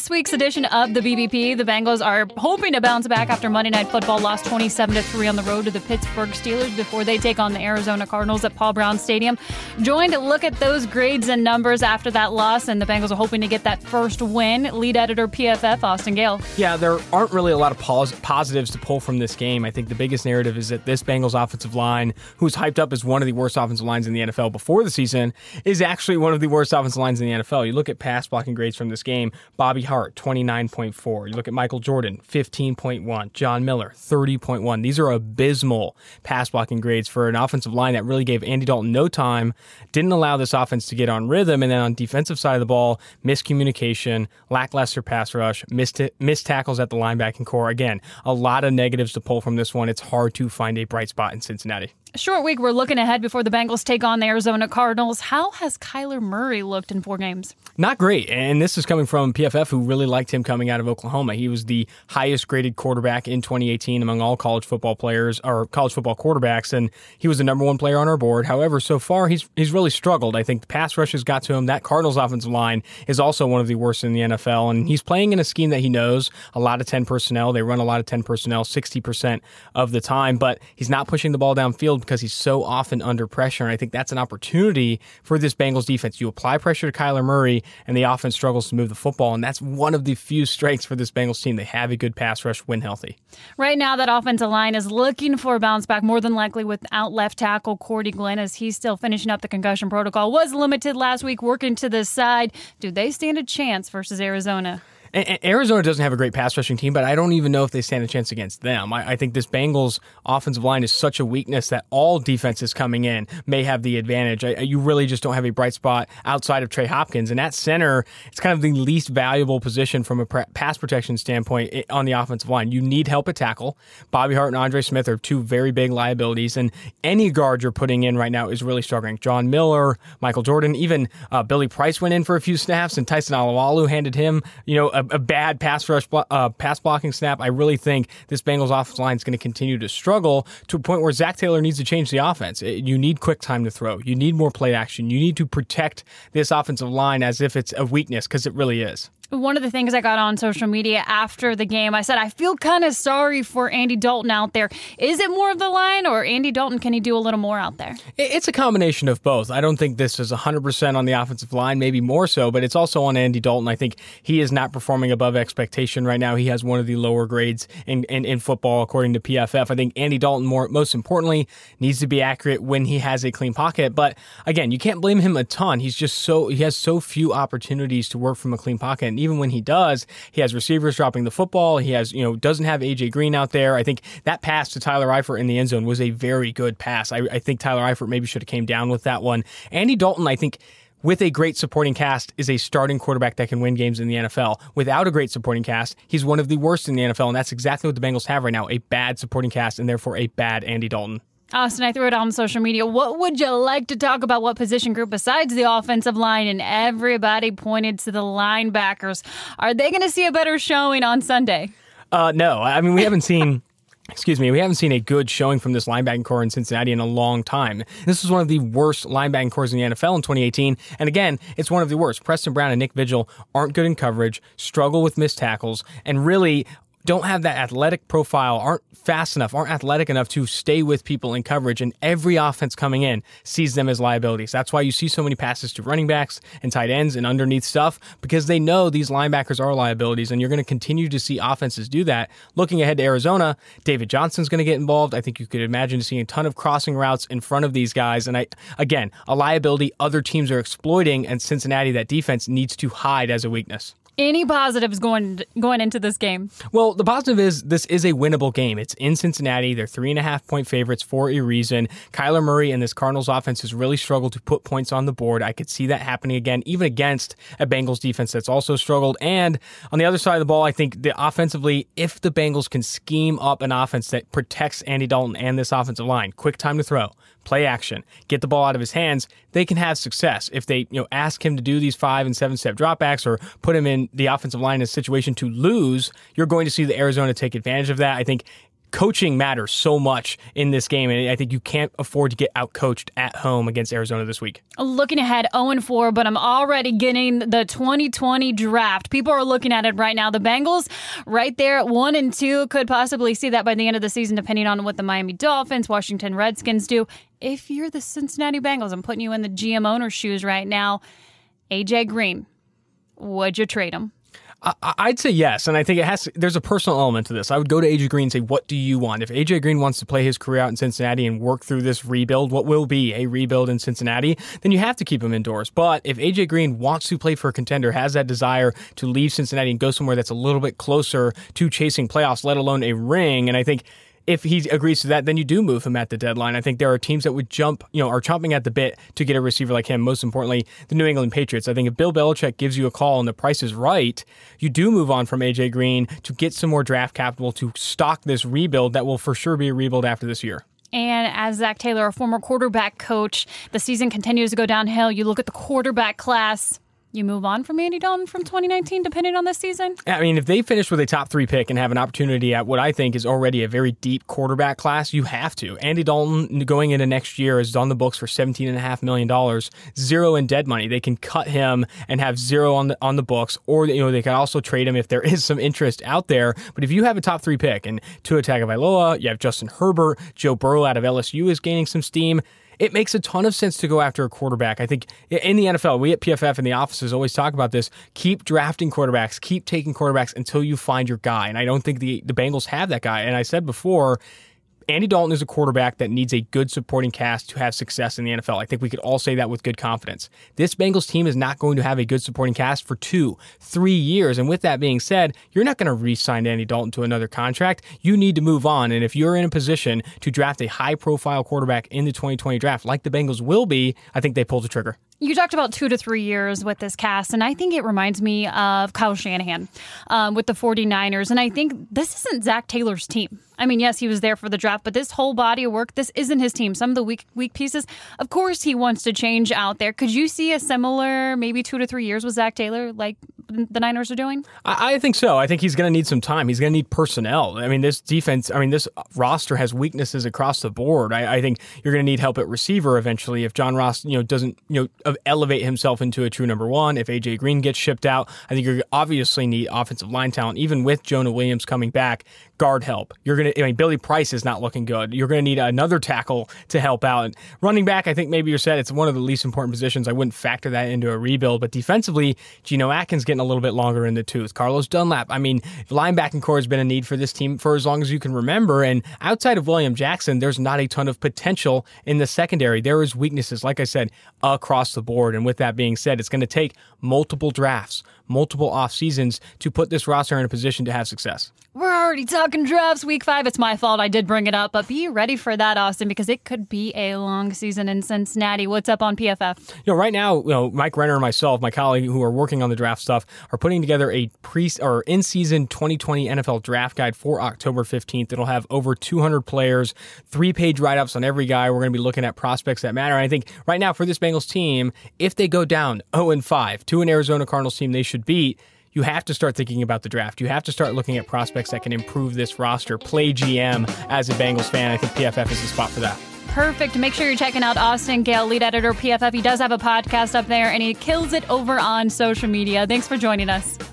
this week's edition of the BBP. The Bengals are hoping to bounce back after Monday Night Football lost 27-3 on the road to the Pittsburgh Steelers before they take on the Arizona Cardinals at Paul Brown Stadium. Joined to look at those grades and numbers after that loss, and the Bengals are hoping to get that first win. Lead editor PFF, Austin Gale. Yeah, there aren't really a lot of positives to pull from this game. I think the biggest narrative is that this Bengals offensive line, who's hyped up as one of the worst offensive lines in the NFL before the season, is actually one of the worst offensive lines in the NFL. You look at pass blocking grades from this game, Bobby Hart, 29.4. You look at Michael Jordan, 15.1. John Miller, 30.1. These are abysmal pass blocking grades for an offensive line that really gave Andy Dalton no time, didn't allow this offense to get on rhythm, and then on defensive side of the ball, miscommunication, lackluster pass rush, missed tackles at the linebacking core. Again, a lot of negatives to pull from this one. It's hard to find a bright spot in Cincinnati. Short week, we're looking ahead before the Bengals take on the Arizona Cardinals. How has Kyler Murray looked in 4 games? Not great, and this is coming from PFF, who really liked him coming out of Oklahoma. He was the highest graded quarterback in 2018 among all college football players, or college football quarterbacks, and he was the number 1 player on our board. However, so far, he's really struggled. I think the pass rush has got to him. That Cardinals offensive line is also one of the worst in the NFL, and he's playing in a scheme that he knows, a lot of 10 personnel. They run a lot of 10 personnel 60% of the time, but he's not pushing the ball downfield because he's so often under pressure, and I think that's an opportunity for this Bengals defense. You apply pressure to Kyler Murray, and the offense struggles to move the football, and that's one of the few strengths for this Bengals team. They have a good pass rush when healthy. Right now, that offensive line is looking for a bounce back, more than likely without left tackle Cordy Glenn, as he's still finishing up the concussion protocol. Was limited last week, working to the side. Do they stand a chance versus Arizona? And Arizona doesn't have a great pass rushing team, but I don't even know if they stand a chance against them. I think this Bengals offensive line is such a weakness that all defenses coming in may have the advantage. You really just don't have a bright spot outside of Trey Hopkins. And at center, it's kind of the least valuable position from a pass protection standpoint on the offensive line. You need help at tackle. Bobby Hart and Andre Smith are 2 very big liabilities, and any guard you're putting in right now is really struggling. John Miller, Michael Jordan, even Billy Price went in for a few snaps, and Tyson Alualu handed him, a bad pass blocking snap. I really think this Bengals offensive line is going to continue to struggle to a point where Zach Taylor needs to change the offense. You need quick time to throw. You need more play action. You need to protect this offensive line as if it's a weakness, because it really is. One of the things I got on social media after the game, I said, I feel kind of sorry for Andy Dalton out there. Is it more of the line, or Andy Dalton, can he do a little more out there? It's a combination of both. I don't think this is 100% on the offensive line, maybe more so, but it's also on Andy Dalton. I think he is not performing above expectation right now. He has one of the lower grades in football, according to PFF. I think Andy Dalton, most importantly, needs to be accurate when he has a clean pocket. But again, you can't blame him a ton. He has so few opportunities to work from a clean pocket. And even when he does, he has receivers dropping the football. He has, doesn't have AJ Green out there. I think that pass to Tyler Eifert in the end zone was a very good pass. I think Tyler Eifert maybe should have came down with that one. Andy Dalton, I think, with a great supporting cast, is a starting quarterback that can win games in the NFL. Without a great supporting cast, he's one of the worst in the NFL, and that's exactly what the Bengals have right now, a bad supporting cast, and therefore a bad Andy Dalton. Austin, I threw it on social media. What would you like to talk about? What position group besides the offensive line? And everybody pointed to the linebackers. Are they going to see a better showing on Sunday? No. I mean, we haven't seen... we haven't seen a good showing from this linebacking core in Cincinnati in a long time. This is one of the worst linebacking cores in the NFL in 2018. And again, it's one of the worst. Preston Brown and Nick Vigil aren't good in coverage, struggle with missed tackles, and really don't have that athletic profile, aren't fast enough, aren't athletic enough to stay with people in coverage, and every offense coming in sees them as liabilities. That's why you see so many passes to running backs and tight ends and underneath stuff, because they know these linebackers are liabilities, and you're going to continue to see offenses do that. Looking ahead to Arizona, David Johnson's going to get involved. I think you could imagine seeing a ton of crossing routes in front of these guys, and again, a liability other teams are exploiting, and Cincinnati, that defense, needs to hide as a weakness. Any positives going into this game? Well, the positive is this is a winnable game. It's in Cincinnati. They're 3.5-point favorites for a reason. Kyler Murray and this Cardinals offense has really struggled to put points on the board. I could see that happening again, even against a Bengals defense that's also struggled. And on the other side of the ball, I think offensively, if the Bengals can scheme up an offense that protects Andy Dalton and this offensive line, quick time to throw, play action, get the ball out of his hands, they can have success. If they ask him to do these 5- and 7-step dropbacks or put him in the offensive line in a situation to lose, you're going to see the Arizona take advantage of that. I think coaching matters so much in this game, and I think you can't afford to get outcoached at home against Arizona this week. Looking ahead, 0-4, but I'm already getting the 2020 draft. People are looking at it right now. The Bengals right there at 1-2, could possibly see that by the end of the season, depending on what the Miami Dolphins, Washington Redskins do. If you're the Cincinnati Bengals, I'm putting you in the GM owner's shoes right now. AJ Green, would you trade him? I'd say yes, and I think there's a personal element to this. I would go to AJ Green and say, what do you want? If AJ Green wants to play his career out in Cincinnati and work through this rebuild, what will be a rebuild in Cincinnati, then you have to keep him indoors. But if AJ Green wants to play for a contender, has that desire to leave Cincinnati and go somewhere that's a little bit closer to chasing playoffs, let alone a ring, and I think if he agrees to that, then you do move him at the deadline. I think there are teams that would are chomping at the bit to get a receiver like him. Most importantly, the New England Patriots. I think if Bill Belichick gives you a call and the price is right, you do move on from AJ Green to get some more draft capital to stock this rebuild that will for sure be a rebuild after this year. And as Zach Taylor, a former quarterback coach, the season continues to go downhill. You look at the quarterback class. You move on from Andy Dalton from 2019, depending on this season? I mean, if they finish with a top 3 pick and have an opportunity at what I think is already a very deep quarterback class, you have to. Andy Dalton, going into next year, is on the books for $17.5 million, zero in dead money. They can cut him and have zero on the books, or they can also trade him if there is some interest out there. But if you have a top 3 pick, and Tua Tagovailoa, you have Justin Herbert, Joe Burrow out of LSU is gaining some steam, it makes a ton of sense to go after a quarterback. I think in the NFL, we at PFF in the offices always talk about this. Keep drafting quarterbacks. Keep taking quarterbacks until you find your guy. And I don't think the Bengals have that guy. And I said before, Andy Dalton is a quarterback that needs a good supporting cast to have success in the NFL. I think we could all say that with good confidence. This Bengals team is not going to have a good supporting cast for 2-3 years. And with that being said, you're not going to re-sign Andy Dalton to another contract. You need to move on. And if you're in a position to draft a high-profile quarterback in the 2020 draft, like the Bengals will be, I think they pull the trigger. You talked about 2 to 3 years with this cast, and I think it reminds me of Kyle Shanahan with the 49ers. And I think this isn't Zach Taylor's team. I mean, yes, he was there for the draft, but this whole body of work, this isn't his team. Some of the weak pieces, of course, he wants to change out there. Could you see a similar maybe 2 to 3 years with Zach Taylor like the Niners are doing? I think so. I think he's going to need some time. He's going to need personnel. I mean, this roster has weaknesses across the board. I think you're going to need help at receiver eventually if John Ross, doesn't, elevate himself into a true number one. If AJ Green gets shipped out, I think you obviously need offensive line talent. Even with Jonah Williams coming back, guard help. Billy Price is not looking good. You're going to need another tackle to help out. And running back, I think maybe you said it's one of the least important positions. I wouldn't factor that into a rebuild. But defensively, Geno Atkins getting a little bit longer in the tooth. Carlos Dunlap. I mean, linebacking core has been a need for this team for as long as you can remember. And outside of William Jackson, there's not a ton of potential in the secondary. There is weaknesses, like I said, across the board. And with that being said, it's going to take multiple drafts, multiple off seasons to put this roster in a position to have success. We're already talking drafts week 5. It's my fault. I did bring it up, but be ready for that, Austin, because it could be a long season in Cincinnati. What's up on PFF? Right now, Mike Renner and myself, my colleague who are working on the draft stuff, are putting together a in-season 2020 NFL draft guide for October 15th. It'll have over 200 players, 3-page write-ups on every guy. We're going to be looking at prospects that matter. And I think right now for this Bengals team, if they go down 0-5 to an Arizona Cardinals team they should beat, you have to start thinking about the draft. You have to start looking at prospects that can improve this roster. Play GM as a Bengals fan. I think PFF is the spot for that. Perfect. Make sure you're checking out Austin Gayle, lead editor, PFF. He does have a podcast up there, and he kills it over on social media. Thanks for joining us.